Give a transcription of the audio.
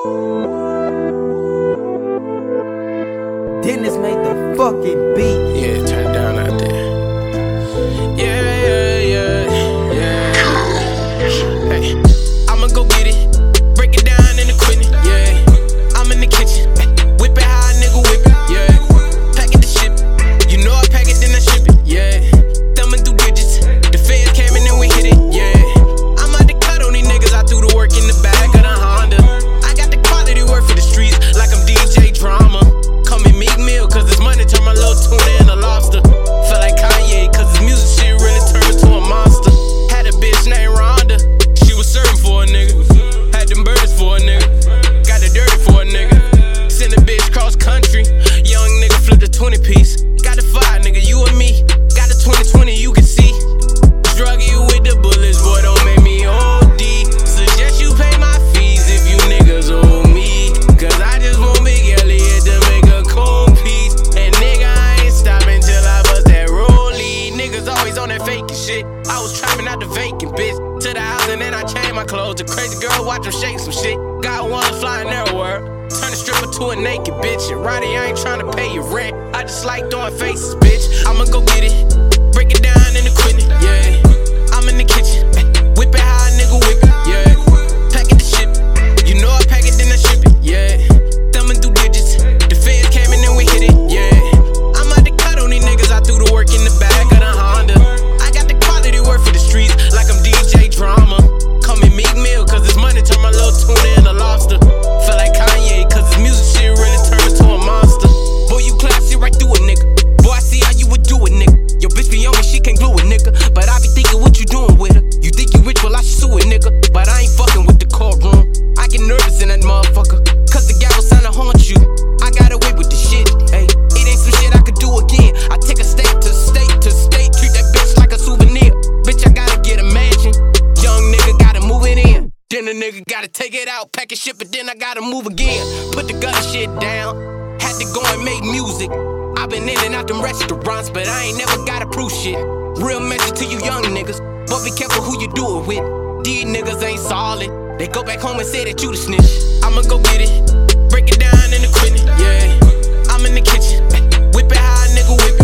Dennis made the fucking beat. Yeah, turn down out there. Yeah. Hey, I'ma go get it. Break it down in the quitting. Yeah, I'm in the kitchen. Whip it how a nigga whip it. Yeah, pack it to ship it. You know I pack it, then I ship it. Yeah, thumbing through digits. The feds came and then we hit it. Yeah, I'm out to cut on these niggas. I threw the work in the back of the Honda. I got the quality work for the streets, like I'm DJ Drama. Call me Meek Mill, cause it's money turn my little tuna into lobster. Feel like Kanye, cause his music shit really turned me to a monster. Had a bitch named Rhonda, she was serving for a nigga. Had them birds for a nigga, got the dirty for a nigga. Send a bitch cross country, young nigga flip the 20 piece. Got the 5 nigga, you and me, got the 20/20, you can see. Drug you with the bullets, boy, don't make me OD. Suggest you pay my fees if you niggas owe me. Cause I just want Big Elliot to make a cold piece. And nigga, I ain't stopping till I bust that rollie. Niggas always on that faking shit. I was trapping out the vacant bitch. To the house and then I changed my clothes. The crazy girl watch them shake some shit. Got one flying everywhere. Turn the stripper to a naked bitch. And Roddy, I ain't trying to pay your rent. I just like throwing faces, bitch. I'ma go get it. Break it down in the quitting. Yeah, I'm in the kitchen. Whip it how a nigga whip it. Yeah, pack it to ship it. You know I pack it, then I ship it. Yeah, thumbing through digits. The feds came and then we hit it. Yeah, I'm out to cut on these niggas. I threw the work in the back of the Honda. I got the quality work for the streets, like I'm DJ Drama. Call me Meek Mill, cause it's money turn my little tuna into lobster. Feel like Kanye, cause his music shit really turned me to a monster. Boy, you classy right through a nigga. Boy, I see how you would do it, nigga. Your bitch be on me, she can't glue a nigga. But I be thinking what you doing with her. You think you rich, well I should sue a nigga. But I ain't fucking with the courtroom. I get nervous in that motherfucker, cause the gavel sign to haunt you. I got away with the shit, ayy. It ain't some shit I could do again. I take a state to state to state, treat that bitch like a souvenir. Bitch, I gotta get a mansion. Young nigga gotta move it in. Then the nigga gotta take it out, pack it shit, but then I gotta move again. Put the gutter shit down, had to go and make music. I been in and out them restaurants, but I ain't never gotta prove shit. Real message to you young niggas, but be careful who you do it with. These niggas ain't solid, they go back home and say that you the snitch. I'ma go get it, break it down in the quitting. Yeah, I'm in the kitchen, whip it how a nigga whip it.